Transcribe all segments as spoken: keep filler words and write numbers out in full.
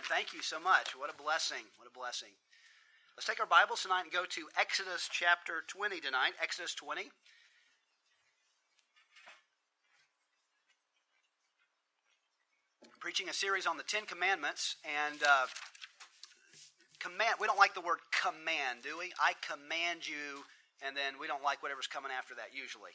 Thank you so much. What a blessing. What a blessing. Let's take our Bibles tonight and go to Exodus chapter twenty tonight. Exodus twenty. Preaching a series on the Ten Commandments, and uh, command. We don't like the word command, do we? I command you, and then we don't like whatever's coming after that usually.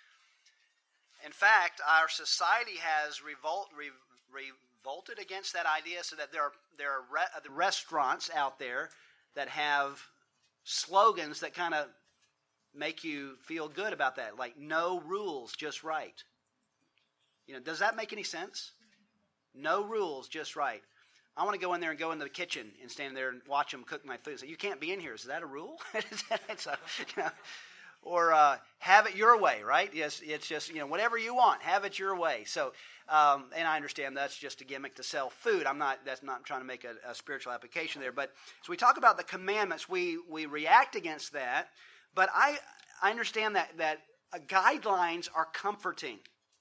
In fact, our society has revolt, re, revolted against that idea, so that there are there are re, the restaurants out there that have slogans that kind of make you feel good about that, like no rules, just right. You know, does that make any sense? No rules, just right. I want to go in there and go into the kitchen and stand there and watch them cook my food. So you can't be in here. Is that a rule? It's a, you know, or uh, have it your way, right? Yes, it's just, you know, whatever you want, have it your way. So, um, and I understand that's just a gimmick to sell food. I'm not. That's not trying to make a, a spiritual application there. But so we talk about the commandments. We we react against that. But I I understand that that uh, guidelines are comforting.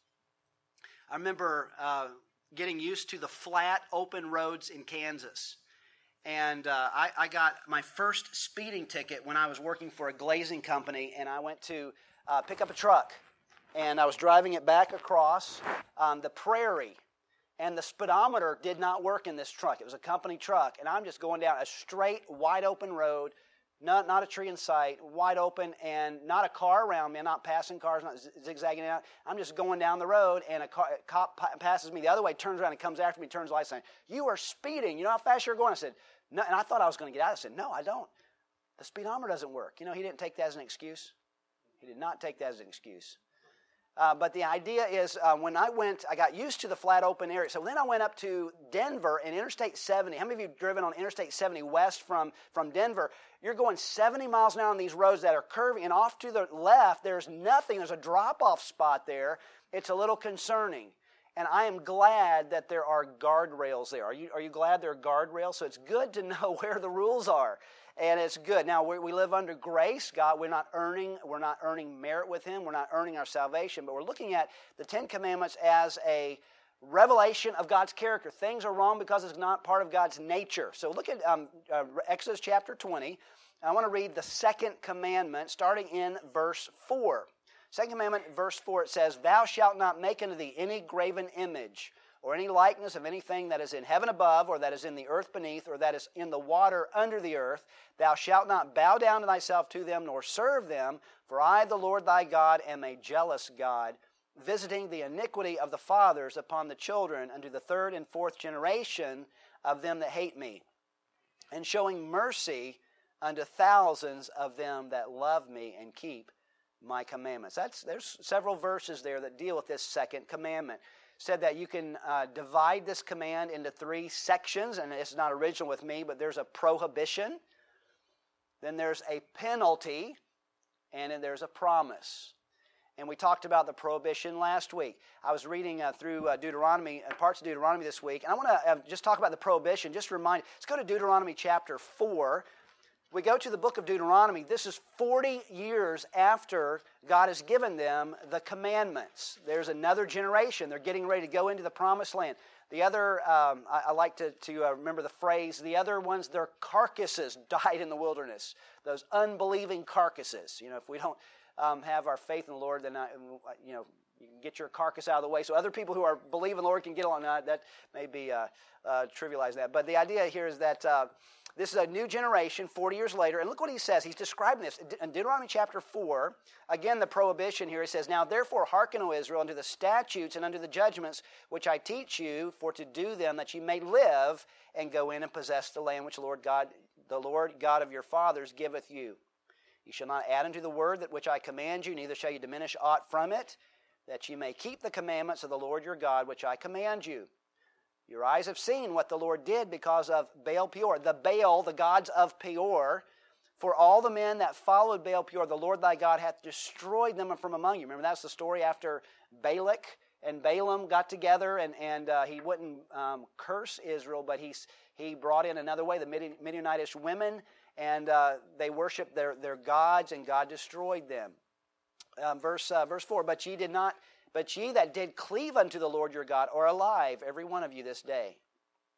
I remember. Uh, getting used to the flat, open roads in Kansas. And uh, I, I got my first speeding ticket when I was working for a glazing company, and I went to uh, pick up a truck. And I was driving it back across um, the prairie, and the speedometer did not work in this truck. It was a company truck, and I'm just going down a straight, wide-open road, not, not a tree in sight, wide open, and not a car around me. I'm not passing cars, not zigzagging out. I'm just going down the road, and a, car, a cop passes me the other way, turns around and comes after me, turns the lights saying, "You are speeding. You know how fast you're going?" I said, "No," and I thought I was going to get out. I said, "No, I don't. The speedometer doesn't work." You know, he didn't take that as an excuse. He did not take that as an excuse. Uh, but the idea is, uh, when I went, I got used to the flat open area. So then I went up to Denver and Interstate seventy. How many of you have driven on Interstate seventy west from, from Denver? You're going seventy miles an hour on these roads that are curving, and off to the left, there's nothing. There's a drop-off spot there. It's a little concerning. And I am glad that there are guardrails there. Are you, are you glad there are guardrails? So it's good to know where the rules are. And it's good. Now, we, we live under grace. God, we're not earning, we're not earning merit with Him. We're not earning our salvation. But we're looking at the Ten Commandments as a revelation of God's character. Things are wrong because it's not part of God's nature. So look at um, uh, Exodus chapter twenty. I want to read the second commandment, starting in verse four. Second commandment, verse four, it says, "Thou shalt not make unto thee any graven image, or any likeness of anything that is in heaven above, or that is in the earth beneath, or that is in the water under the earth. Thou shalt not bow down to thyself to them, nor serve them. For I, the Lord thy God, am a jealous God, visiting the iniquity of the fathers upon the children unto the third and fourth generation of them that hate me, and showing mercy unto thousands of them that love me and keep my commandments." That's, there's several verses there that deal with this second commandment. Said that you can uh, divide this command into three sections, and it's not original with me, but there's a prohibition, then there's a penalty, and then there's a promise. And we talked about the prohibition last week. I was reading uh, through uh, Deuteronomy, uh, parts of Deuteronomy this week, and I want to uh, just talk about the prohibition. Just remind, let's go to Deuteronomy chapter four. We go to the book of Deuteronomy. This is forty years after God has given them the commandments. There's another generation. They're getting ready to go into the promised land. The other, um, I, I like to, to uh, remember the phrase, the other ones, their carcasses died in the wilderness. Those unbelieving carcasses. You know, if we don't um, have our faith in the Lord, then, I, you know, you can get your carcass out of the way so other people who are believing in the Lord can get along. Now, that may be uh, uh, trivializing that. But the idea here is that uh, this is a new generation, forty years later, and look what he says. He's describing this. In Deuteronomy chapter four, again, the prohibition here, he says, "Now therefore hearken, O Israel, unto the statutes and unto the judgments which I teach you, for to do them, that ye may live, and go in and possess the land which the Lord God, the Lord God of your fathers giveth you. Ye shall not add unto the word that which I command you, neither shall ye diminish aught from it, that ye may keep the commandments of the Lord your God, which I command you. Your eyes have seen what the Lord did because of Baal Peor," the Baal, the gods of Peor. "For all the men that followed Baal Peor, the Lord thy God hath destroyed them from among you." Remember, that's the story after Balak and Balaam got together, and, and uh, he wouldn't um, curse Israel, but he, he brought in another way, the Midianitish women, and uh, they worshiped their, their gods, and God destroyed them. Um, verse, uh, verse four, "But ye did not... But ye that did cleave unto the Lord your God are alive, every one of you this day.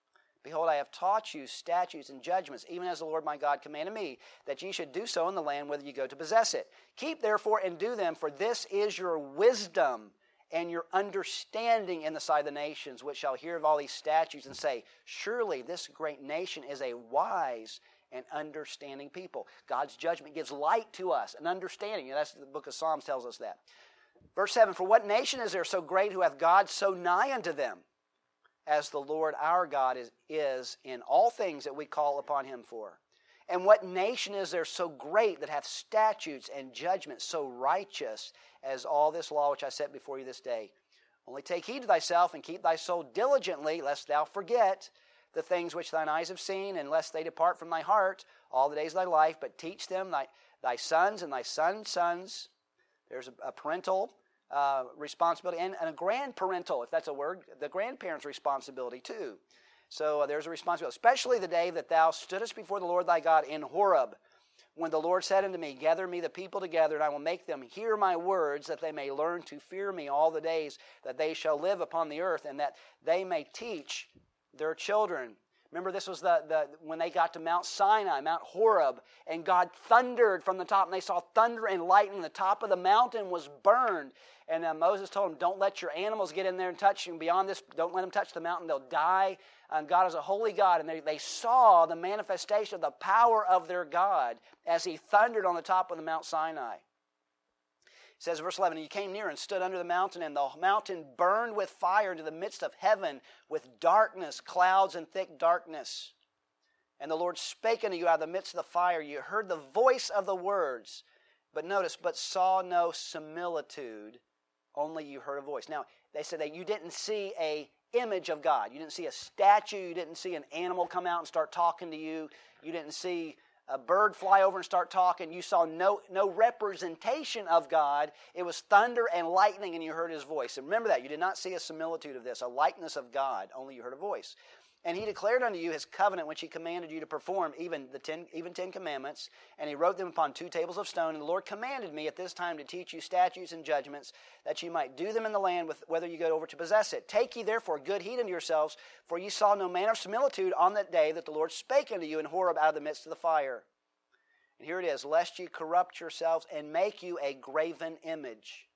Behold, I have taught you statutes and judgments, even as the Lord my God commanded me, that ye should do so in the land whither ye go to possess it. Keep therefore and do them, for this is your wisdom and your understanding in the sight of the nations, which shall hear of all these statutes and say, surely this great nation is a wise and understanding people. God's judgment gives light to us, an understanding. And that's the book of Psalms tells us that. Verse seven, for what nation is there so great who hath God so nigh unto them, as the Lord our God is, is in all things that we call upon him for? And what nation is there so great that hath statutes and judgments so righteous as all this law which I set before you this day? Only take heed to thyself and keep thy soul diligently, lest thou forget the things which thine eyes have seen, and lest they depart from thy heart all the days of thy life, but teach them thy, thy sons and thy sons' sons. There's a, a parental uh, responsibility and, and a grandparental, if that's a word, the grandparents' responsibility too. So uh, there's a responsibility, especially the day that thou stoodest before the Lord thy God in Horeb, when the Lord said unto me, gather me the people together, and I will make them hear my words, that they may learn to fear me all the days that they shall live upon the earth, and that they may teach their children. Remember, this was the, the when they got to Mount Sinai, Mount Horeb, and God thundered from the top, and they saw thunder and lightning. The top of the mountain was burned. And uh, Moses told them, don't let your animals get in there and touch you. Beyond this, don't let them touch the mountain. They'll die. And God is a holy God. And they, they saw the manifestation of the power of their God as he thundered on the top of the Mount Sinai. It says, verse eleven, and you came near and stood under the mountain, and the mountain burned with fire into the midst of heaven, with darkness, clouds, and thick darkness. And the Lord spake unto you out of the midst of the fire. You heard the voice of the words, but notice, but saw no similitude, only you heard a voice. Now, they said that you didn't see a image of God. You didn't see a statue. You didn't see an animal come out and start talking to you. You didn't see a bird fly over and start talking. You saw no, no representation of God. It was thunder and lightning, and you heard his voice. And remember that. You did not see a similitude of this, a likeness of God. Only you heard a voice. And he declared unto you his covenant, which he commanded you to perform, even the ten, even ten commandments. And he wrote them upon two tables of stone. And the Lord commanded me at this time to teach you statutes and judgments, that you might do them in the land, with, whether you go over to possess it. Take ye therefore good heed unto yourselves, for ye saw no manner of similitude on that day that the Lord spake unto you in Horeb out of the midst of the fire. And here it is, lest ye corrupt yourselves and make you a graven image.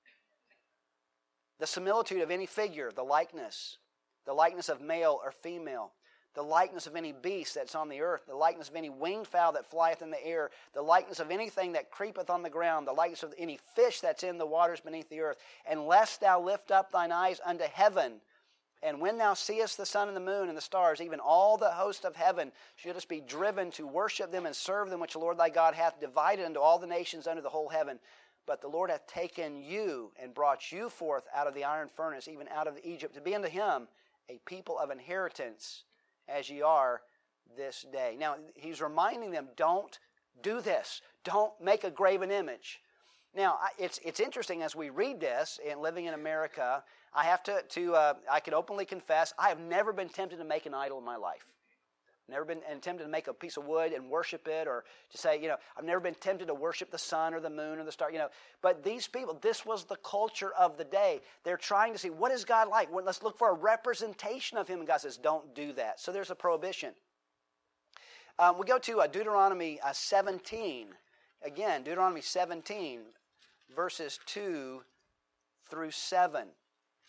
The similitude of any figure, the likeness, the likeness of male or female, the likeness of any beast that's on the earth, the likeness of any winged fowl that flieth in the air, the likeness of anything that creepeth on the ground, the likeness of any fish that's in the waters beneath the earth. And lest thou lift up thine eyes unto heaven, and when thou seest the sun and the moon and the stars, even all the host of heaven, shouldest be driven to worship them and serve them, which the Lord thy God hath divided unto all the nations under the whole heaven. But the Lord hath taken you and brought you forth out of the iron furnace, even out of Egypt, to be unto him a people of inheritance, as ye are this day. Now, he's reminding them, don't do this. Don't make a graven image. Now, it's it's interesting as we read this, and living in America, I have to, to uh, I can openly confess, I have never been tempted to make an idol in my life. Never been tempted to make a piece of wood and worship it, or to say, you know, I've never been tempted to worship the sun or the moon or the star, you know. But these people, this was the culture of the day. They're trying to see, what is God like? Well, let's look for a representation of him. And God says, don't do that. So there's a prohibition. Um, we go to uh, Deuteronomy uh, seventeen. Again, Deuteronomy seventeen, verses two through seven. It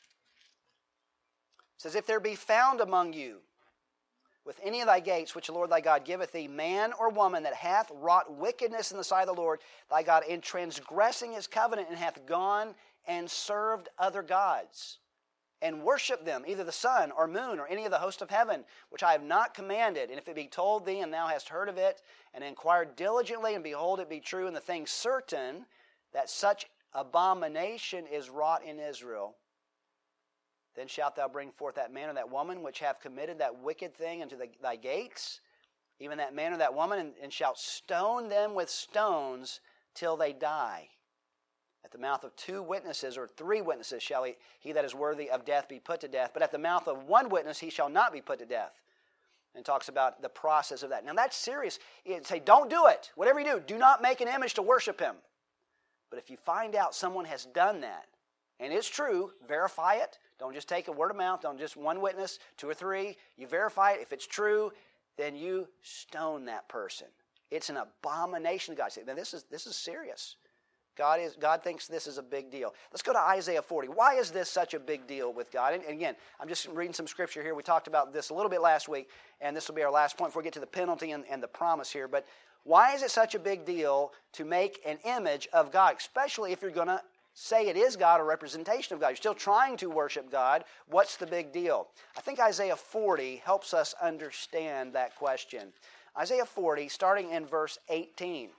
says, if there be found among you, with any of thy gates, which the Lord thy God giveth thee, man or woman that hath wrought wickedness in the sight of the Lord thy God, in transgressing his covenant, and hath gone and served other gods, and worship them, either the sun or moon or any of the host of heaven, which I have not commanded, and if it be told thee, and thou hast heard of it, and inquired diligently, and behold, it be true, and the thing certain, that such abomination is wrought in Israel, then shalt thou bring forth that man or that woman which hath committed that wicked thing unto the, thy gates, even that man or that woman, and, and shalt stone them with stones till they die. At the mouth of two witnesses or three witnesses shall he, he that is worthy of death be put to death, but at the mouth of one witness he shall not be put to death. And talks about the process of that. Now that's serious. He'd say, don't do it. Whatever you do, do not make an image to worship him. But if you find out someone has done that, and it's true, verify it. Don't just take a word of mouth. Don't just one witness, two or three. You verify it. If it's true, then you stone that person. It's an abomination to God. Now, this is, this is serious. God is God thinks this is a big deal. Let's go to Isaiah forty. Why is this such a big deal with God? And, and again, I'm just reading some scripture here. We talked about this a little bit last week, and this will be our last point before we get to the penalty and, and the promise here. But why is it such a big deal to make an image of God, especially if you're going to say it is God or representation of God? You're still trying to worship God. What's the big deal? I think Isaiah forty helps us understand that question. Isaiah forty, starting in verse eighteen.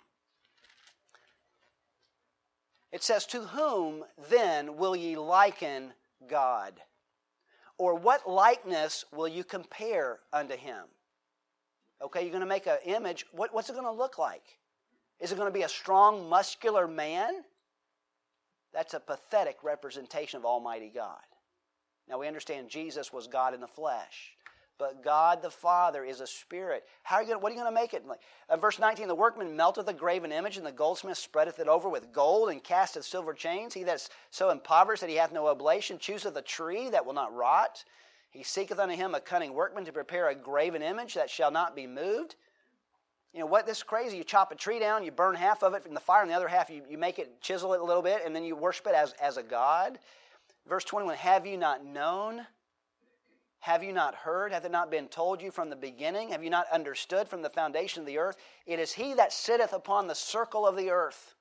It says, "To whom then will ye liken God? Or what likeness will you compare unto him?" Okay, you're going to make an image. What, what's it going to look like? Is it going to be a strong, muscular man? That's a pathetic representation of Almighty God. Now, we understand Jesus was God in the flesh. But God the Father is a spirit. How are you gonna, what are you going to make it? Like, uh, verse nineteen, "The workman melteth the graven image, and the goldsmith spreadeth it over with gold, and casteth silver chains. He that is so impoverished that he hath no oblation chooseth a tree that will not rot. He seeketh unto him a cunning workman to prepare a graven image that shall not be moved." You know what? This is crazy. You chop a tree down, you burn half of it from the fire, and the other half you, you make it, chisel it a little bit, and then you worship it as, as a god. Verse twenty-one, "Have you not known? Have you not heard? Hath it not been told you from the beginning? Have you not understood from the foundation of the earth? It is he that sitteth upon the circle of the earth,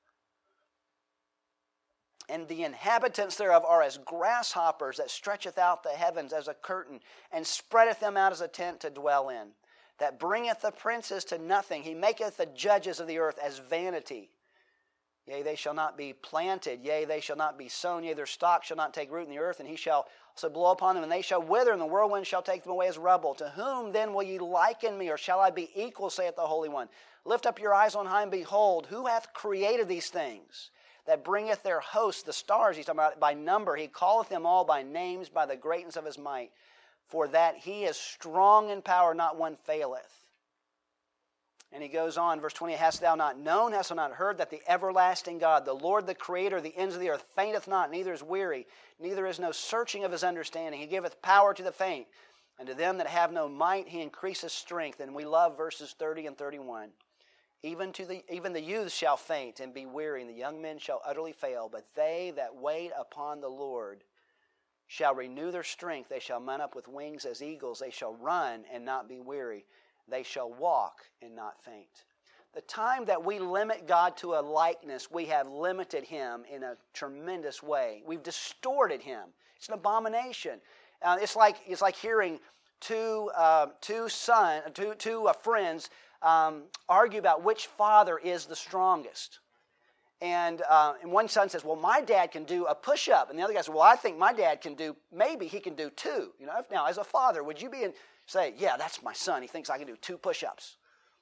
and the inhabitants thereof are as grasshoppers, that stretcheth out the heavens as a curtain, and spreadeth them out as a tent to dwell in, that bringeth the princes to nothing. He maketh the judges of the earth as vanity. Yea, they shall not be planted. Yea, they shall not be sown. Yea, their stock shall not take root in the earth. And he shall also blow upon them, and they shall wither, and the whirlwind shall take them away as rubble. To whom then will ye liken me, or shall I be equal, saith the Holy One? Lift up your eyes on high, and behold, who hath created these things? That bringeth their host, the stars, he's talking about, by number. He calleth them all by names, by the greatness of his might. For that he is strong in power, not one faileth. And he goes on, verse twenty, "Hast thou not known, hast thou not heard, that the everlasting God, the Lord, the Creator of the ends of the earth, fainteth not, neither is weary, neither is no searching of his understanding. He giveth power to the faint, and to them that have no might he increaseth strength." And we love verses thirty and thirty-one. Even to the even the youths shall faint and be weary, and the young men shall utterly fail. But they that wait upon the Lord shall renew their strength. They shall mount up with wings as eagles. They shall run and not be weary. They shall walk and not faint. The time that we limit God to a likeness, we have limited him in a tremendous way. We've distorted him. It's an abomination. Uh, it's like it's like hearing two uh, two son two two uh, friends um, argue about which father is the strongest. And, uh, and one son says, "Well, my dad can do a push-up," and the other guy says, "Well, I think my dad can do maybe he can do two." You know, if, now as a father, would you be in? Say, "Yeah, that's my son. He thinks I can do two push-ups."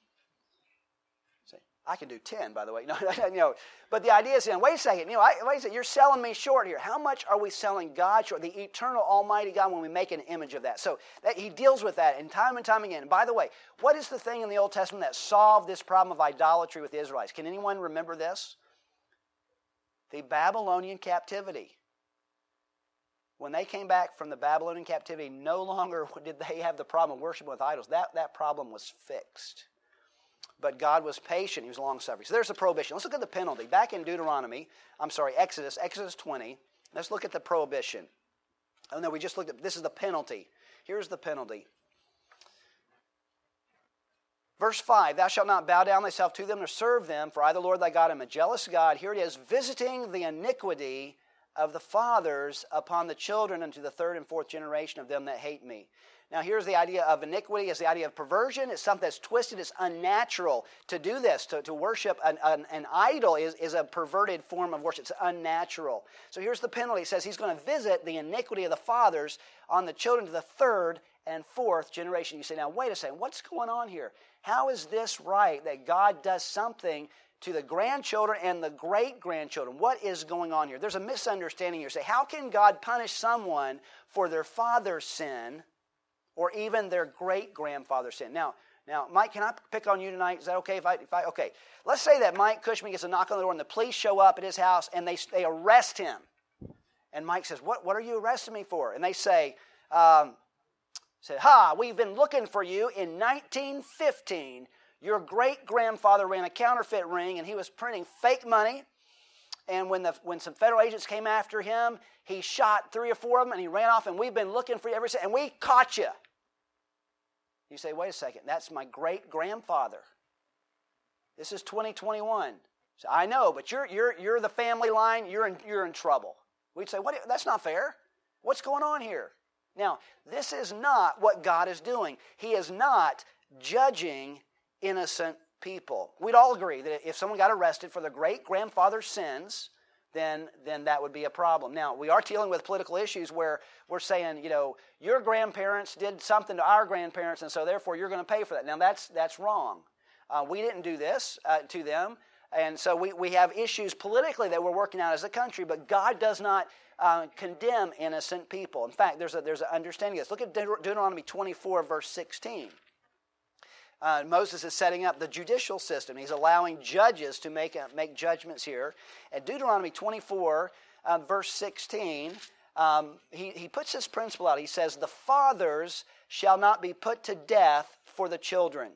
Say, "I can do ten, by the way." No, you know, but the idea is, you know, wait a second. You know, I, wait a second. You're selling me short here. How much are we selling God short? The eternal, almighty God, when we make an image of that. So that he deals with that, and time and time again. And by the way, what is the thing in the Old Testament that solved this problem of idolatry with the Israelites? Can anyone remember this? The Babylonian captivity. When they came back from the Babylonian captivity, no longer did they have the problem of worshiping with idols. That, that problem was fixed. But God was patient. He was long-suffering. So there's the prohibition. Let's look at the penalty. Back in Deuteronomy, I'm sorry, Exodus, Exodus twenty. Let's look at the prohibition. Oh no, we just looked at, this is the penalty. Here's the penalty. Verse five, "Thou shalt not bow down thyself to them, nor serve them, for I, the Lord thy God, am a jealous God." Here it is, visiting the iniquity of the fathers upon the children unto the third and fourth generation of them that hate me. Now here's the idea of iniquity, is the idea of perversion. It's something that's twisted. It's unnatural to do this. To, to worship an, an, an idol is, is a perverted form of worship. It's unnatural. So here's the penalty. It says he's going to visit the iniquity of the fathers on the children to the third and fourth generation. You say, now wait a second, what's going on here? How is this right that God does something to the grandchildren and the great-grandchildren? What is going on here? There's a misunderstanding here. Say, how can God punish someone for their father's sin or even their great-grandfather's sin? Now, now, Mike, can I pick on you tonight? Is that okay if I, if I, okay. Let's say that Mike Cushman gets a knock on the door and the police show up at his house and they, they arrest him. And Mike says, what, what are you arresting me for? And they say, um, said, ha, we've been looking for you in nineteen fifteen. Your great-grandfather ran a counterfeit ring, and he was printing fake money. And when the when some federal agents came after him, he shot three or four of them, and he ran off, and we've been looking for you ever since, and we caught you. You say, wait a second, that's my great-grandfather. This is twenty twenty-one. So I know, but you're you're you're the family line, you're in you're in trouble. We'd say, what? That's not fair. What's going on here? Now, this is not what God is doing. He is not judging innocent people. We'd all agree that if someone got arrested for their great-grandfather's sins, then, then that would be a problem. Now, we are dealing with political issues where we're saying, you know, your grandparents did something to our grandparents, and so therefore you're going to pay for that. Now, that's that's wrong. Uh, we didn't do this uh, to them, and so we, we have issues politically that we're working out as a country, but God does not uh, condemn innocent people. In fact, there's a, there's an understanding of this. Look at Deut- Deuteronomy twenty-four, verse sixteen. Uh, Moses is setting up the judicial system. He's allowing judges to make, uh, make judgments here. At Deuteronomy twenty-four, uh, verse sixteen, um, he, he puts this principle out. He says, the fathers shall not be put to death for the children.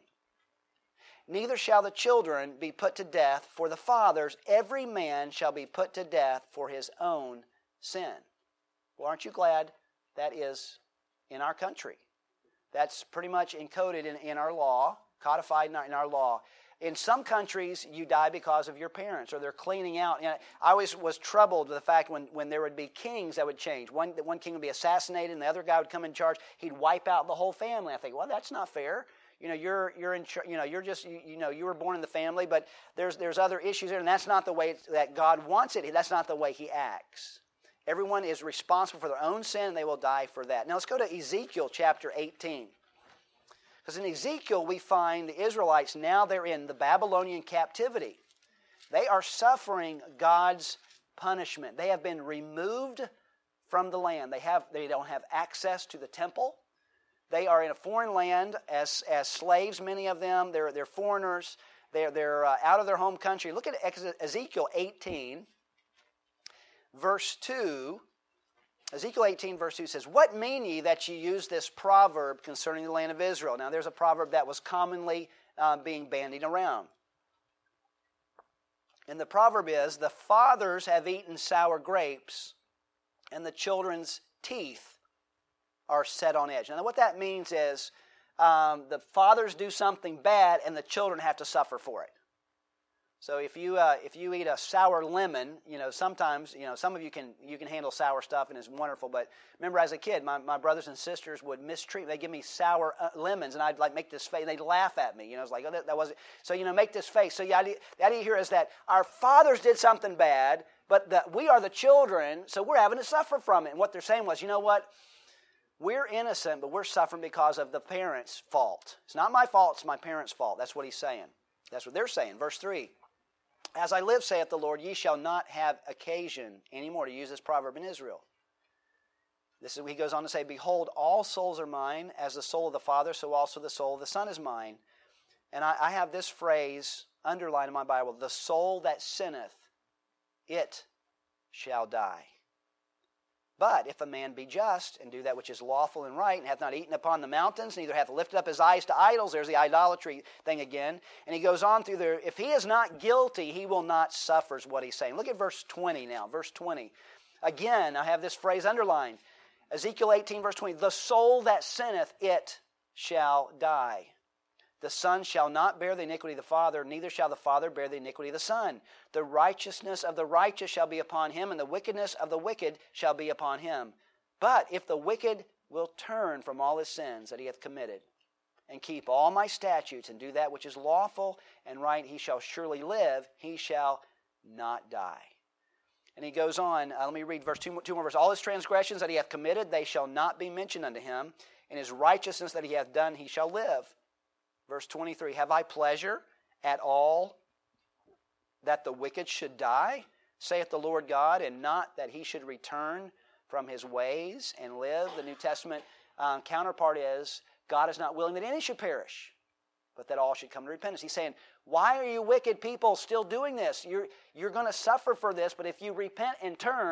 Neither shall the children be put to death for the fathers. Every man shall be put to death for his own sin. Well, aren't you glad that is in our country? That's pretty much encoded in, in our law, codified in our, in our law. In some countries, you die because of your parents, or they're cleaning out. You know, I always was troubled with the fact when, when there would be kings that would change. One, one king would be assassinated, and the other guy would come in charge. He'd wipe out the whole family. I think, well, that's not fair. You know, you're you're in. You know, you're just. You, you know, you were born in the family, but there's there's other issues there, and that's not the way that God wants it. That's not the way He acts. Everyone is responsible for their own sin, and they will die for that. Now let's go to Ezekiel chapter eighteen. Because in Ezekiel we find the Israelites, now they're in the Babylonian captivity. They are suffering God's punishment. They have been removed from the land. They have they don't have access to the temple. They are in a foreign land as, as slaves, many of them. They're, they're foreigners. They're, they're uh, out of their home country. Look at Ezekiel eighteen. Verse two, Ezekiel eighteen, verse two says, what mean ye that ye use this proverb concerning the land of Israel? Now, there's a proverb that was commonly uh, being bandied around. And the proverb is, the fathers have eaten sour grapes, and the children's teeth are set on edge. Now, what that means is um, the fathers do something bad, and the children have to suffer for it. So if you uh, if you eat a sour lemon, you know, sometimes, you know, some of you can you can handle sour stuff and it's wonderful. But remember, as a kid, my, my brothers and sisters would mistreat. They'd give me sour uh, lemons, and I'd like make this face. And they'd laugh at me. You know, it's like, oh, that, that wasn't. So you know, make this face. So the idea, the idea here is that our fathers did something bad, but that we are the children, so we're having to suffer from it. And what they're saying was, you know what? We're innocent, but we're suffering because of the parents' fault. It's not my fault, it's my parents' fault. That's what he's saying. That's what they're saying. Verse three. As I live, saith the Lord, ye shall not have occasion anymore to use this proverb in Israel. This is, he goes on to say, behold, all souls are mine, as the soul of the Father, so also the soul of the Son is mine. And I, I have this phrase underlined in my Bible, the soul that sinneth, it shall die. But if a man be just, and do that which is lawful and right, and hath not eaten upon the mountains, neither hath lifted up his eyes to idols, there's the idolatry thing again. And he goes on through there, if he is not guilty, he will not suffer, is what he's saying. Look at verse twenty now, verse twenty. Again, I have this phrase underlined. Ezekiel eighteen, verse twenty, the soul that sinneth, it shall die. The Son shall not bear the iniquity of the Father, neither shall the Father bear the iniquity of the Son. The righteousness of the righteous shall be upon him, and the wickedness of the wicked shall be upon him. But if the wicked will turn from all his sins that he hath committed, and keep all my statutes, and do that which is lawful and right, he shall surely live, he shall not die. And he goes on, uh, let me read verse two, two more verses. All his transgressions that he hath committed, they shall not be mentioned unto him. In his righteousness that he hath done, he shall live. Verse twenty-three, have I pleasure at all that the wicked should die, saith the Lord God, and not that he should return from his ways and live? The New Testament um, counterpart is, God is not willing that any should perish, but that all should come to repentance. He's saying, why are you wicked people still doing this? You're, you're going to suffer for this, but if you repent and turn,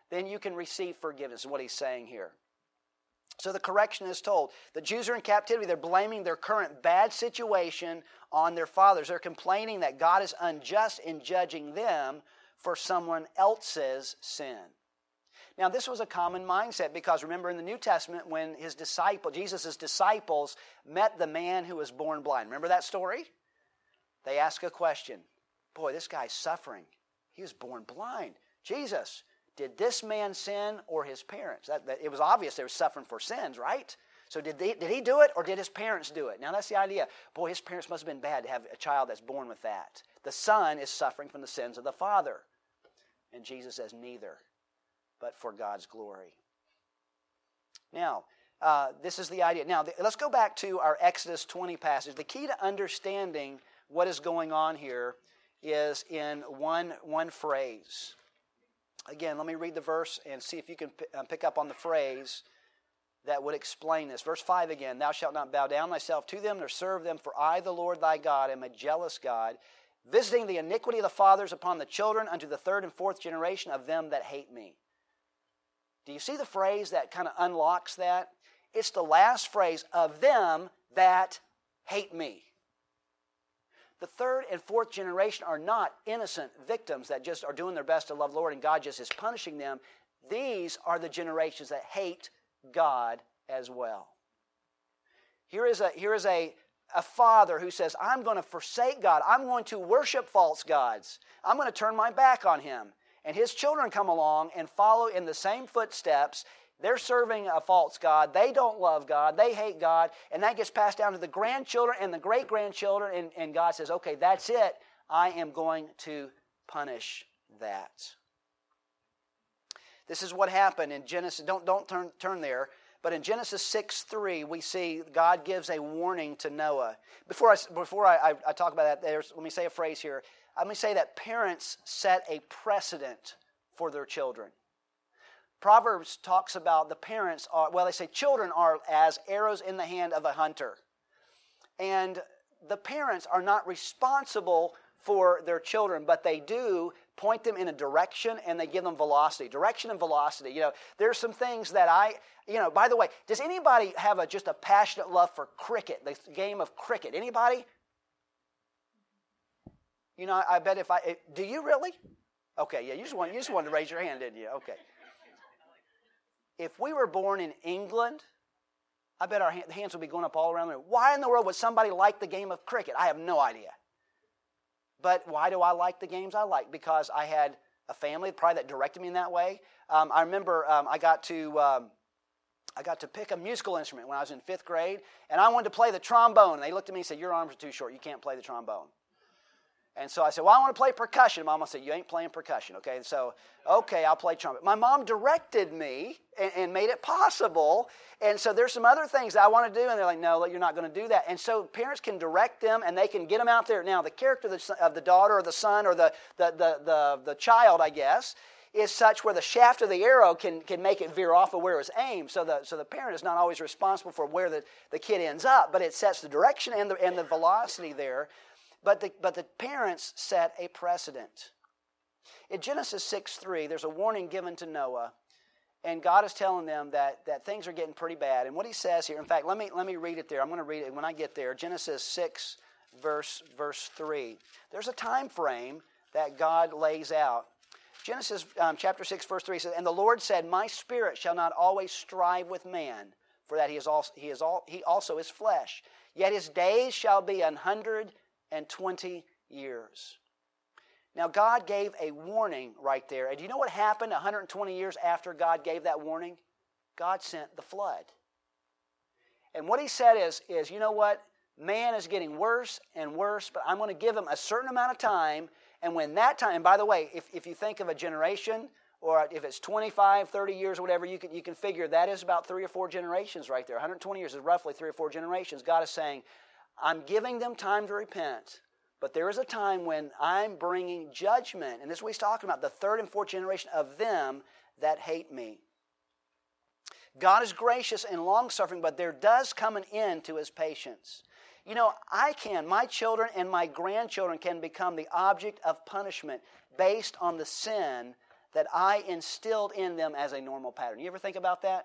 then you can receive forgiveness, is what he's saying here. So the correction is told. The Jews are in captivity. They're blaming their current bad situation on their fathers. They're complaining that God is unjust in judging them for someone else's sin. Now, this was a common mindset because remember in the New Testament when his disciple, Jesus' disciples met the man who was born blind. Remember that story? They ask a question. Boy, this guy's suffering. He was born blind. Jesus, did this man sin or his parents? That, that, it was obvious they were suffering for sins, right? So did, they, did he do it or did his parents do it? Now that's the idea. Boy, his parents must have been bad to have a child that's born with that. The son is suffering from the sins of the father. And Jesus says neither, but for God's glory. Now, uh, this is the idea. Now, the, let's go back to our Exodus twenty passage. The key to understanding what is going on here is in one, one phrase. Again, let me read the verse and see if you can p- uh, pick up on the phrase that would explain this. Verse five again, thou shalt not bow down thyself to them nor serve them, for I, the Lord thy God, am a jealous God, visiting the iniquity of the fathers upon the children unto the third and fourth generation of them that hate me. Do you see the phrase that kind of unlocks that? It's the last phrase, of them that hate me. The third and fourth generation are not innocent victims that just are doing their best to love the Lord and God just is punishing them. These are the generations that hate God as well. Here is a, here is a, a father who says, I'm going to forsake God. I'm going to worship false gods. I'm going to turn my back on him. And his children come along and follow in the same footsteps. They're serving a false god. They don't love God. They hate God. And that gets passed down to the grandchildren and the great-grandchildren. And, and God says, okay, that's it. I am going to punish that. This is what happened in Genesis. Don't, don't turn, turn there. But in Genesis six three, we see God gives a warning to Noah. Before I, before I, I, I talk about that, there's, let me say a phrase here. Let me say that parents set a precedent for their children. Proverbs talks about the parents are, well, they say children are as arrows in the hand of a hunter. And the parents are not responsible for their children, but they do point them in a direction and they give them velocity. Direction and velocity. You know, there's some things that I, you know, by the way, does anybody have a just a passionate love for cricket, the game of cricket? Anybody? You know, I bet if I, do you really? Okay, yeah, you just, want, you just wanted to raise your hand, didn't you? Okay. If we were born in England, I bet our hands would be going up all around there. Why in the world would somebody like the game of cricket? I have no idea. But why do I like the games I like? Because I had a family probably that directed me in that way. Um, I remember um, I got to um, I got to pick a musical instrument when I was in fifth grade, and I wanted to play the trombone. And they looked at me and said, "Your arms are too short. You can't play the trombone." And so I said, well, I want to play percussion. Mama said, you ain't playing percussion, okay? So, okay, I'll play trumpet. My mom directed me and, and made it possible. And so there's some other things that I want to do, and they're like, no, you're not going to do that. And so parents can direct them, and they can get them out there. Now, the character of the, of the daughter or the son or the, the, the, the, the child, I guess, is such where the shaft of the arrow can, can make it veer off of where it was aimed. So the, so the parent is not always responsible for where the, the kid ends up, but it sets the direction and the, and the velocity there. But the, but the parents set a precedent. In Genesis six three, there's a warning given to Noah, and God is telling them that, that things are getting pretty bad. And what he says here, in fact, let me let me read it there. I'm going to read it when I get there. Genesis six, verse, verse three. There's a time frame that God lays out. Genesis um, chapter six, verse three says, and the Lord said, my spirit shall not always strive with man, for that he is also, he is all, he also is flesh. Yet his days shall be an hundred and twenty years. Now, God gave a warning right there. And do you know what happened one hundred twenty years after God gave that warning? God sent the flood. And what he said is, is you know what? Man is getting worse and worse, but I'm going to give him a certain amount of time. And when that time, and by the way, if, if you think of a generation, or if it's twenty-five, thirty years or whatever, you can, you can figure that is about three or four generations right there. one hundred twenty years is roughly three or four generations. God is saying, I'm giving them time to repent, but there is a time when I'm bringing judgment, and this is what he's talking about, the third and fourth generation of them that hate me. God is gracious and long-suffering, but there does come an end to his patience. You know, I can, my children and my grandchildren can become the object of punishment based on the sin that I instilled in them as a normal pattern. You ever think about that?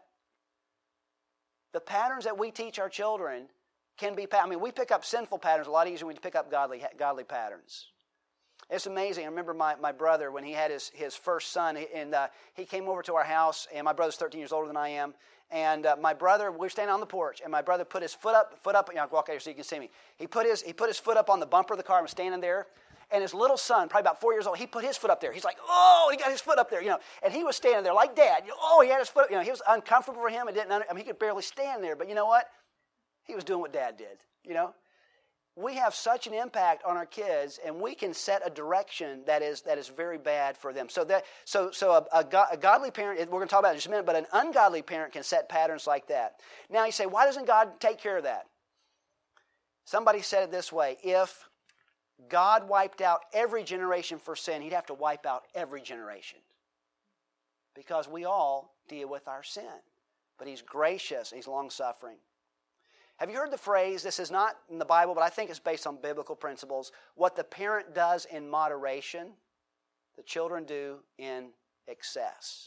The patterns that we teach our children can be, I mean, we pick up sinful patterns a lot easier when we pick up godly, godly patterns. It's amazing. I remember my, my brother, when he had his, his first son, and uh, he came over to our house, and my brother's thirteen years older than I am, and uh, my brother, we were standing on the porch, and my brother put his foot up, foot up, you know, walk out here so you can see me. He put his, he put his foot up on the bumper of the car and was standing there, and his little son, probably about four years old, he put his foot up there. He's like, oh, he got his foot up there, you know, and he was standing there like Dad. Oh, he had his foot, you know, he was uncomfortable for him, and didn't, I mean, he could barely stand there, but you know what? He was doing what Dad did, you know. We have such an impact on our kids, and we can set a direction that is that is very bad for them. So that so so a, a, go, a godly parent, we're going to talk about it in just a minute, but an ungodly parent can set patterns like that. Now you say, why doesn't God take care of that? Somebody said it this way: if God wiped out every generation for sin, He'd have to wipe out every generation, because we all deal with our sin. But He's gracious; He's long-suffering. Have you heard the phrase, this is not in the Bible, but I think it's based on biblical principles, what the parent does in moderation, the children do in excess.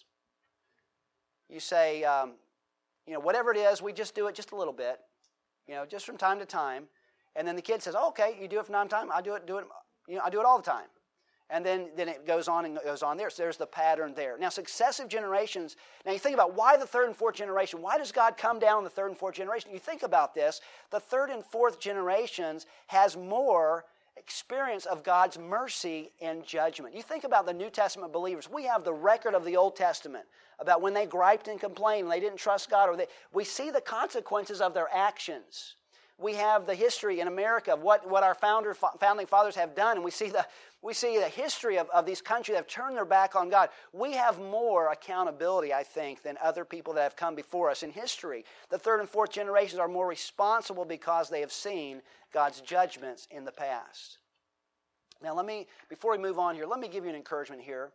You say, um, you know, whatever it is, we just do it just a little bit, you know, just from time to time. And then the kid says, oh, okay, you do it from time to time, I do it, do it, you know, I do it all the time. And then, then it goes on and goes on there. So there's the pattern there. Now, successive generations, now you think about why the third and fourth generation. Why does God come down in the third and fourth generation? You think about this. The third and fourth generations has more experience of God's mercy and judgment. You think about the New Testament believers. We have the record of the Old Testament about when they griped and complained and they didn't trust God. Or they, we see the consequences of their actions. We have the history in America of what, what our founder, founding fathers have done, and we see the we see the history of, of these countries that have turned their back on God. We have more accountability, I think, than other people that have come before us in history. The third and fourth generations are more responsible because they have seen God's judgments in the past. Now, let me, before we move on here, let me give you an encouragement here.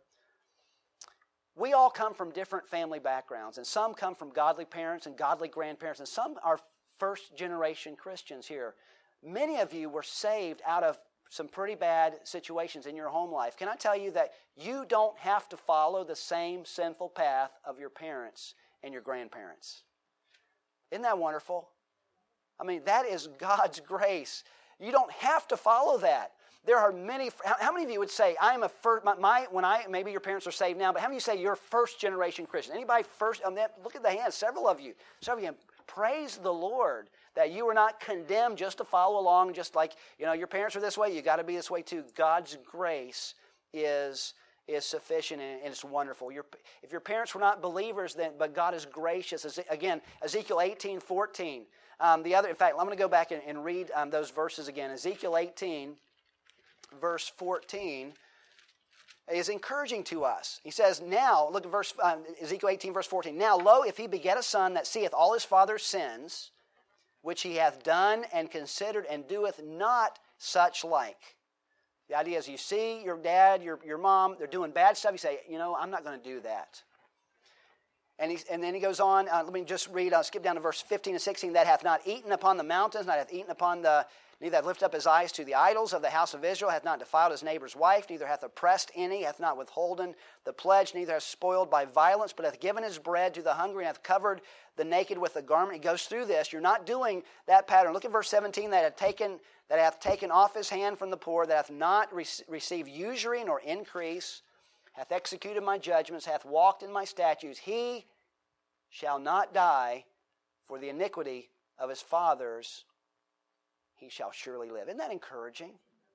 We all come from different family backgrounds, and some come from godly parents and godly grandparents, and some are first-generation Christians here. Many of you were saved out of some pretty bad situations in your home life. Can I tell you that you don't have to follow the same sinful path of your parents and your grandparents? Isn't that wonderful? I mean, that is God's grace. You don't have to follow that. There are many, how many of you would say, I'm a first, my, my, when I, maybe your parents are saved now, but how many of you say you're first generation Christian? Anybody first, I mean, look at the hands, several of you, several of you. Praise the Lord that you are not condemned just to follow along, just like, you know, your parents are this way, you got to be this way too. God's grace is, is sufficient and it's wonderful. Your, if your parents were not believers, then but God is gracious. Again, Ezekiel eighteen fourteen. Um, the other, in fact, I'm going to go back and, and read um, those verses again. Ezekiel eighteen, verse fourteen. Is encouraging to us. He says, now, look at verse um, Ezekiel eighteen, verse fourteen. Now, lo, if he beget a son that seeth all his father's sins, which he hath done and considered, and doeth not such like. The idea is you see your dad, your, your mom, they're doing bad stuff. You say, you know, I'm not going to do that. And, he, and then he goes on, uh, let me just read, I'll skip down to verse fifteen and sixteen. That hath not eaten upon the mountains, not hath eaten upon the, neither hath lifted up his eyes to the idols of the house of Israel, hath not defiled his neighbor's wife, neither hath oppressed any, hath not withholden the pledge, neither hath spoiled by violence, but hath given his bread to the hungry, and hath covered the naked with the garment. He goes through this. You're not doing that pattern. Look at verse seventeen, that hath taken, that hath taken off his hand from the poor, that hath not re- received usury nor increase, hath executed my judgments, hath walked in my statutes. He shall not die, for the iniquity of his fathers he shall surely live. Isn't that encouraging?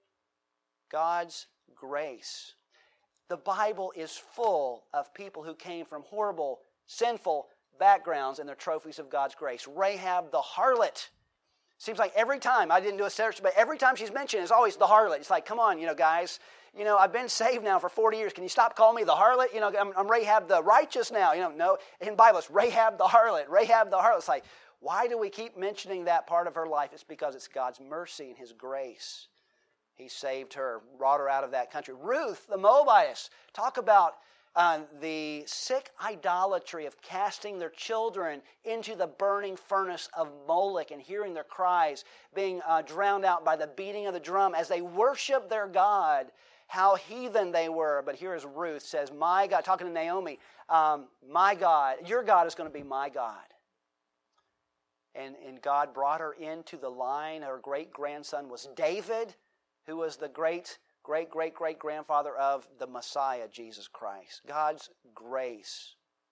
God's grace. The Bible is full of people who came from horrible, sinful backgrounds and they're trophies of God's grace. Rahab the harlot. Seems like every time, I didn't do a search, but every time she's mentioned, it's always the harlot. It's like, come on, you know, guys, you know, I've been saved now for forty years. Can you stop calling me the harlot? You know, I'm, I'm Rahab the righteous now. You know, no, in the Bible it's Rahab the harlot, Rahab the harlot. It's like, why do we keep mentioning that part of her life? It's because it's God's mercy and His grace. He saved her, brought her out of that country. Ruth the Moabitess, talk about Uh, the sick idolatry of casting their children into the burning furnace of Moloch and hearing their cries being uh, drowned out by the beating of the drum as they worship their God. how heathen they were. But here is Ruth says, my God, talking to Naomi, um, my God, your God is going to be my God. And, and God brought her into the line. Her great-grandson was David, who was the great, great, great, great grandfather of the Messiah, Jesus Christ. God's grace.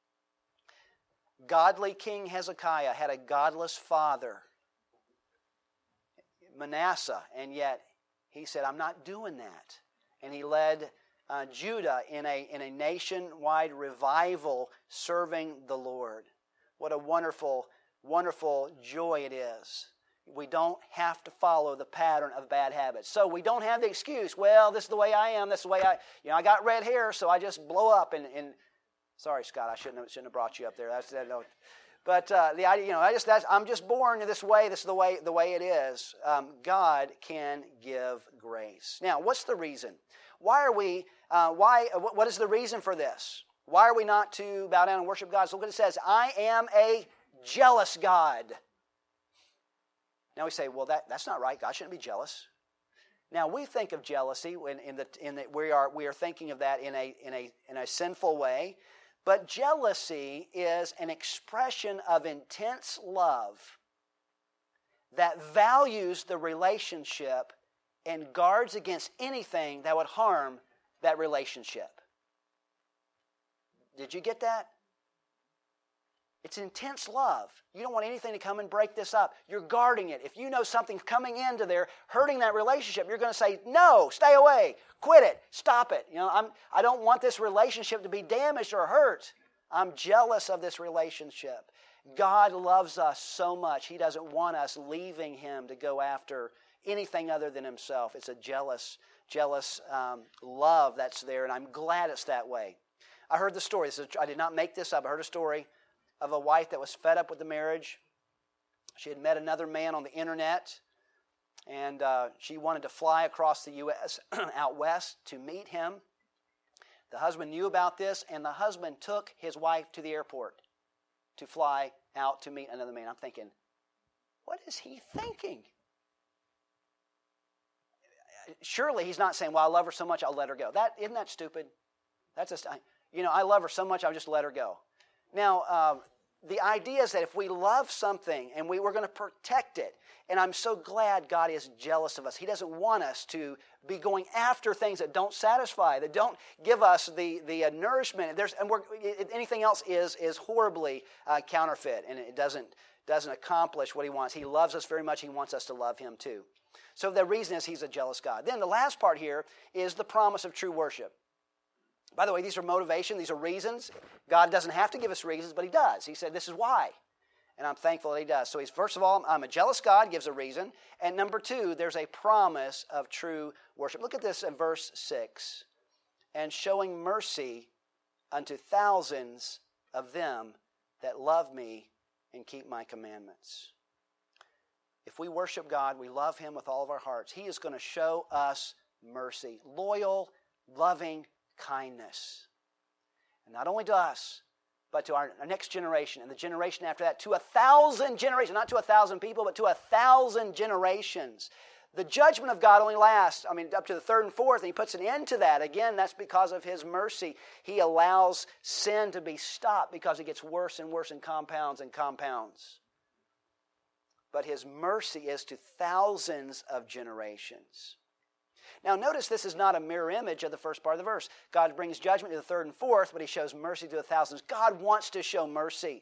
Godly King Hezekiah had a godless father, Manasseh, and yet he said, I'm not doing that. And he led uh, Judah in a, in a nationwide revival serving the Lord. What a wonderful, wonderful joy it is. We don't have to follow the pattern of bad habits. So we don't have the excuse, well, this is the way I am, this is the way I, you know, I got red hair, so I just blow up. And, and sorry, Scott, I shouldn't have, shouldn't have brought you up there. That's, that, no. But uh, the idea, you know, I just, that's, I'm just born this way, this is the way, the way it is. Um, God can give grace. Now, what's the reason? Why are we, uh, why, what is the reason for this? Why are we not to bow down and worship God? So look what it says, I am a jealous God. Now we say, well, that, that's not right. God shouldn't be jealous. Now we think of jealousy in, in the in the we are we are thinking of that in a in a in a sinful way, but jealousy is an expression of intense love that values the relationship and guards against anything that would harm that relationship. Did you get that? It's intense love. You don't want anything to come and break this up. You're guarding it. If you know something's coming into there, hurting that relationship, you're going to say, no, stay away, quit it, stop it. You know, I'm, I don't want this relationship to be damaged or hurt. I'm jealous of this relationship. God loves us so much. He doesn't want us leaving Him to go after anything other than Himself. It's a jealous, jealous um, love that's there, and I'm glad it's that way. I heard the story. This is, I did not make this up. I heard a story of a wife that was fed up with the marriage. She had met another man on the internet, and uh, she wanted to fly across the U S out west to meet him. The husband knew about this, and the husband took his wife to the airport to fly out to meet another man. I'm thinking, what is he thinking? Surely he's not saying, well, I love her so much, I'll let her go. That, isn't that stupid? That's just, you know, I love her so much, I'll just let her go. Now, uh, the idea is that if we love something and we, we're going to protect it, and I'm so glad God is jealous of us. He doesn't want us to be going after things that don't satisfy, that don't give us the, the uh, nourishment. There's, and we're, it, anything else is, is horribly uh, counterfeit, and it doesn't, doesn't accomplish what He wants. He loves us very much. He wants us to love Him too. So the reason is He's a jealous God. Then the last part here is the promise of true worship. By the way, these are motivation, these are reasons. God doesn't have to give us reasons, but He does. He said, this is why. And I'm thankful that He does. So He's, first of all, I'm a jealous God, gives a reason. And number two, there's a promise of true worship. Look at this in verse six. And showing mercy unto thousands of them that love me and keep my commandments. If we worship God, we love Him with all of our hearts, He is going to show us mercy. Loyal, loving kindness. And not only to us, but to our, our next generation and the generation after that, to a thousand generations, not to a thousand people, but to a thousand generations. The judgment of God only lasts, I mean, up to the third and fourth, and He puts an end to that. Again, that's because of His mercy. He allows sin to be stopped because it gets worse and worse and compounds and compounds. But His mercy is to thousands of generations. Now notice this is not a mirror image of the first part of the verse. God brings judgment to the third and fourth, but He shows mercy to the thousands. God wants to show mercy.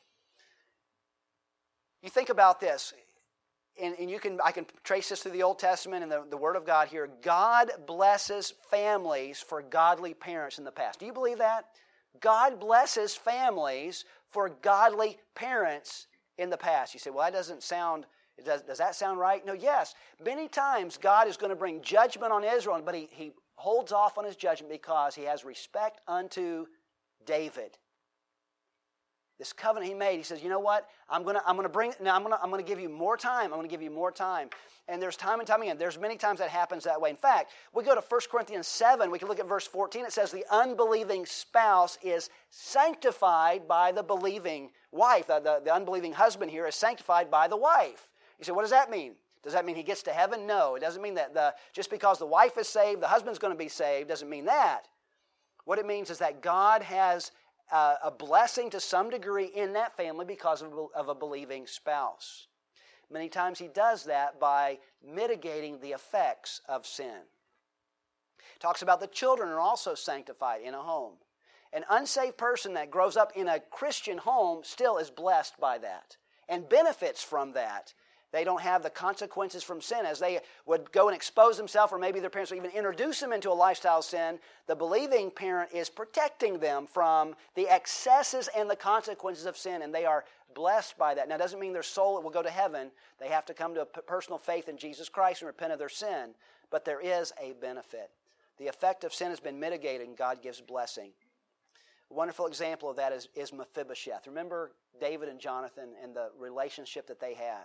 You think about this, and, and you can I can trace this through the Old Testament and the, the Word of God here. God blesses families for godly parents in the past. Do you believe that? God blesses families for godly parents in the past. You say, well, that doesn't sound... Does, does that sound right? No, yes. Many times God is going to bring judgment on Israel, but he, he holds off on His judgment because He has respect unto David. This covenant He made, He says, you know what? I'm going to I'm going to bring now I'm going to I'm going to give you more time. I'm going to give you more time. And there's time and time again. There's many times that happens that way. In fact, we go to First Corinthians seven. We can look at verse fourteen. It says the unbelieving spouse is sanctified by the believing wife. The, the, the unbelieving husband here is sanctified by the wife. You say, what does that mean? Does that mean he gets to heaven? No. It doesn't mean that the, just because the wife is saved, the husband's going to be saved. Doesn't mean that. What it means is that God has uh, a blessing to some degree in that family because of, of a believing spouse. Many times he does that by mitigating the effects of sin. Talks about the children are also sanctified in a home. An unsaved person that grows up in a Christian home still is blessed by that and benefits from that. They don't have the consequences from sin as they would go and expose themselves, or maybe their parents would even introduce them into a lifestyle of sin. The believing parent is protecting them from the excesses and the consequences of sin, and they are blessed by that. Now, it doesn't mean their soul will go to heaven. They have to come to a personal faith in Jesus Christ and repent of their sin, but there is a benefit. The effect of sin has been mitigated, and God gives blessing. A wonderful example of that is, is Mephibosheth. Remember David and Jonathan and the relationship that they had.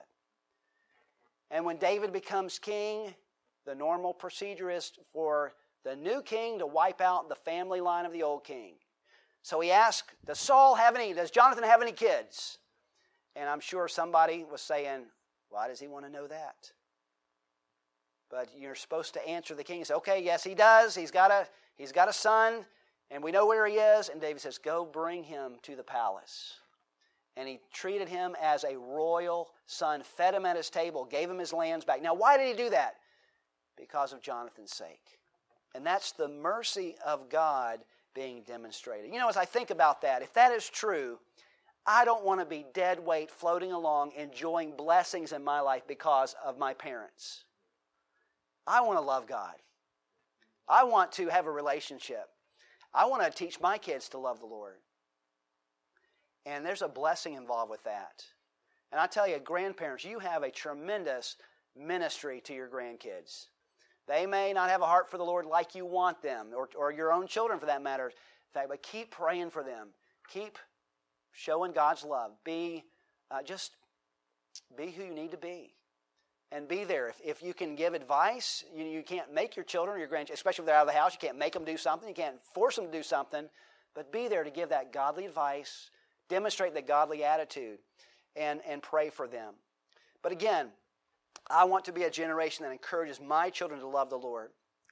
And when David becomes king, the normal procedure is for the new king to wipe out the family line of the old king. So he asked, does Saul have any, does Jonathan have any kids? And I'm sure somebody was saying, why does he want to know that? But you're supposed to answer the king and say, okay, yes, he does. He's got a, he's got a son, and we know where he is. And David says, go bring him to the palace. And he treated him as a royal son, fed him at his table, gave him his lands back. Now, why did he do that? Because of Jonathan's sake. And that's the mercy of God being demonstrated. You know, as I think about that, if that is true, I don't want to be dead weight floating along enjoying blessings in my life because of my parents. I want to love God. I want to have a relationship. I want to teach my kids to love the Lord. And there's a blessing involved with that. And I tell you, grandparents, you have a tremendous ministry to your grandkids. They may not have a heart for the Lord like you want them, or, or your own children for that matter. In fact, but keep praying for them. Keep showing God's love. Be uh, just be who you need to be. And be there. If, if you can give advice, you, you can't make your children or your grandchildren, especially if they're out of the house, you can't make them do something. You can't force them to do something. But be there to give that godly advice. Demonstrate the godly attitude and, and pray for them. But again, I want to be a generation that encourages my children to love the Lord.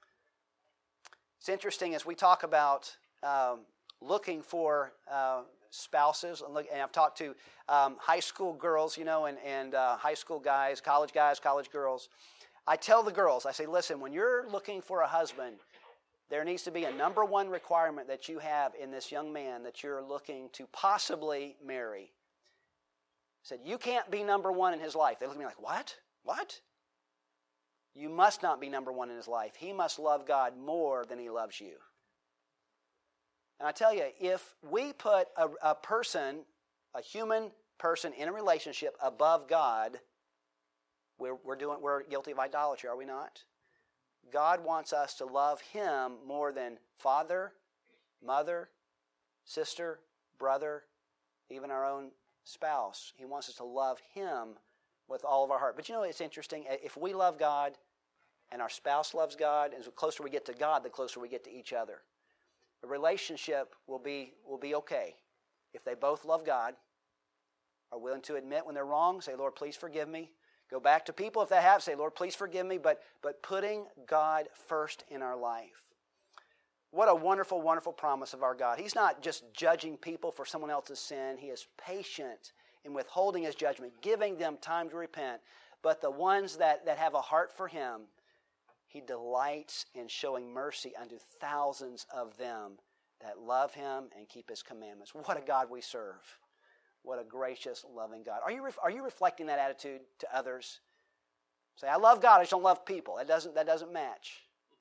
It's interesting as we talk about um, looking for uh, spouses, and, look, and I've talked to um, high school girls, you know, and, and uh, high school guys, college guys, college girls. I tell the girls, I say, listen, when you're looking for a husband, there needs to be a number one requirement that you have in this young man that you're looking to possibly marry. I said, you can't be number one in his life. They look at me like, what? What? You must not be number one in his life. He must love God more than he loves you. And I tell you, if we put a, a person, a human person in a relationship above God, we're, we're, doing, we're guilty of idolatry, are we not? God wants us to love Him more than father, mother, sister, brother, even our own spouse. He wants us to love Him with all of our heart. But you know, it's interesting. If we love God and our spouse loves God, and the closer we get to God, the closer we get to each other. The relationship will be, will be okay if they both love God, are willing to admit when they're wrong, say, Lord, please forgive me. Go back to people if they have, say, Lord, please forgive me, but, but putting God first in our life. What a wonderful, wonderful promise of our God. He's not just judging people for someone else's sin. He is patient in withholding His judgment, giving them time to repent. But the ones that, that have a heart for Him, He delights in showing mercy unto thousands of them that love Him and keep His commandments. What a God we serve. What a gracious, loving God. Are you, are you reflecting that attitude to others? Say, I love God, I just don't love people. That doesn't, that doesn't match.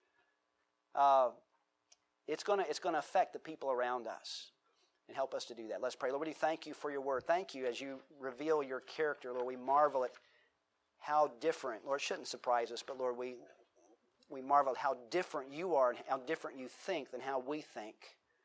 Uh, it's going to it's going to affect the people around us and help us to do that. Let's pray. Lord, we thank You for Your word. Thank You as You reveal Your character. Lord, we marvel at how different. Lord, it shouldn't surprise us, but Lord, we, we marvel at how different You are and how different You think than how we think.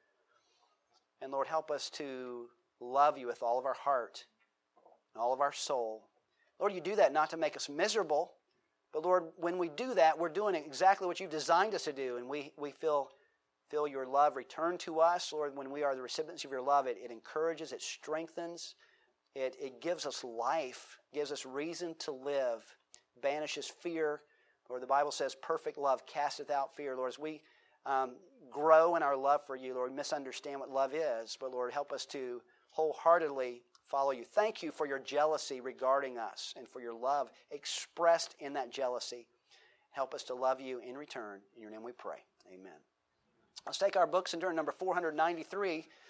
And Lord, help us to love You with all of our heart and all of our soul. Lord, You do that not to make us miserable, but Lord, when we do that, we're doing exactly what You've designed us to do, and we, we feel, feel Your love return to us. Lord, when we are the recipients of Your love, it, it encourages, it strengthens, it, it gives us life, gives us reason to live banishes fear. Lord, the Bible says perfect love casteth out fear. Lord, as we um, grow in our love for you, Lord, we misunderstand what love is. But Lord, help us to wholeheartedly follow you. Thank you for your jealousy regarding us and for your love expressed in that jealousy. Help us to love you in return. In your name we pray. Amen. Let's take our books and turn to number four ninety-three.